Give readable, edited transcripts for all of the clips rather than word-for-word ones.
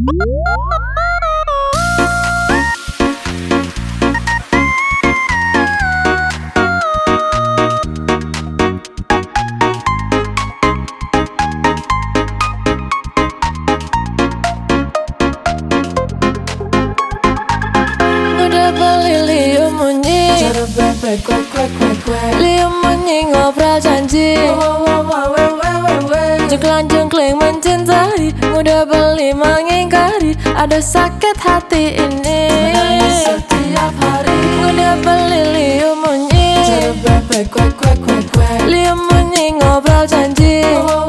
Udah beli liu munyi, cara bebek kwek liu munyi ngobrol janji, jengklang-jengkling mencintai. Udah beli mengingkari, ada sakit hati ini. menangis setiap hari. Udah beli liu munyi, Cara bebek kwek liu munyi ngobrol janji,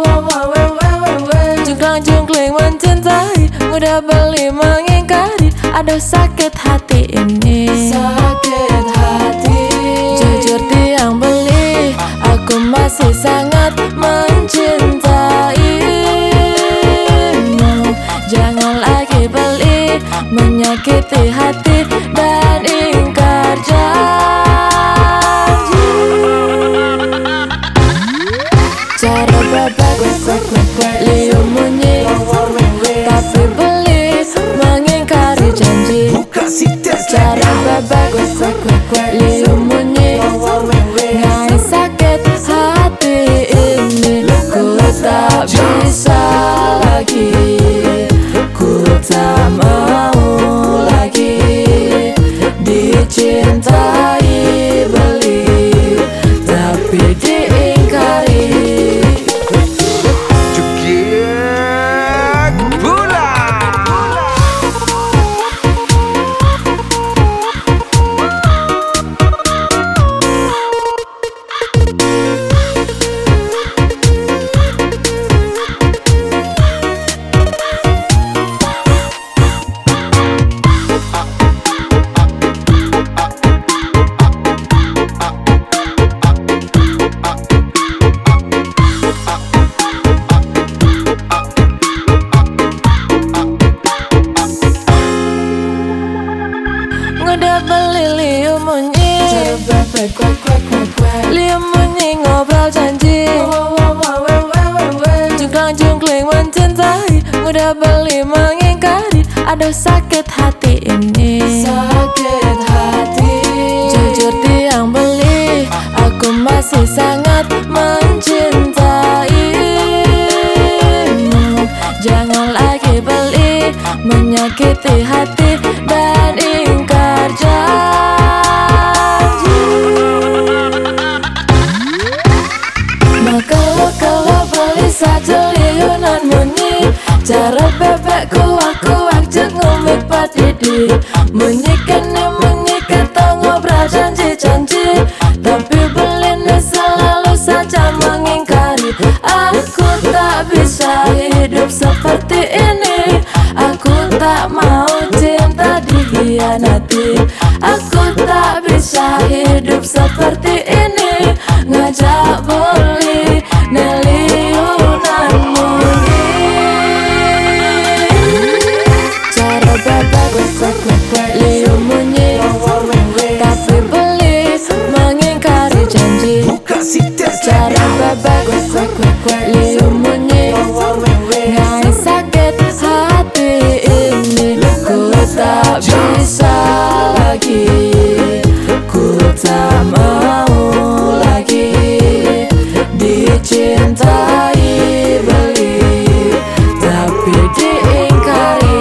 jengklang-jengkling mencintai. Udah beli mengingkari, ada sakit hati ini. sakit hati. Jujur tiang beli, aku masih sangat mencintaimu. Jangan lagi beli, menyakiti hati dan ingkar janji. Cara bebek liu munyi, tapi beli mengingkari janji. Cara bebek liu munyi, ngai sakit hati ini. Ku tak bisa lagi, ku tak mau lagi dicintai beli, tapi diingkari. Udah beli liu munyi, Cara bebek liu munyi ngobrol janji, jengklang-jengkling mencintai. Udah beli mengingkari, ada sakit hati ini. sakit hati. Jujur tiang beli, aku masih sangat mencintaimu. Jangan lagi beli, menyakiti hati dan ingkar janji. Maka kalau beli saja liunan munyi, cara bebekku aku ajak ngomit padidi. Munyi kene munyi kata ngobrol janji-janji, tapi beli selalu saja mengingkari. Aku tak bisa hidup seperti ini. Aku tak mau cinta dikhianati. Aku tak bisa hidup seperti ini. Ngajak beli neliunan munyi. Cara bebek liu munyi, tapi beli mengingkari janji. Cara bebek liu munyi, ngai sakit hati ini. Ku tak bisa lagi, ku tak mau lagi dicintai beli, tapi diingkari.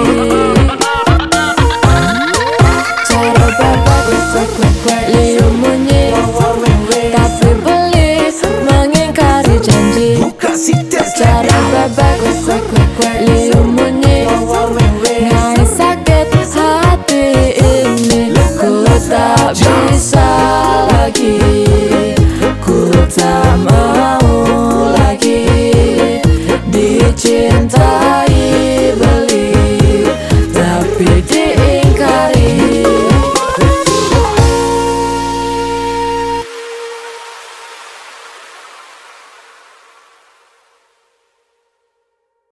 Cara bebek liu munyi, tapi beli mengingkari janji. Cara bebek liu munyi, ngai sakit hati ini. Ku tak bisa lagi, ku tak mau lagi dicintai beli, tapi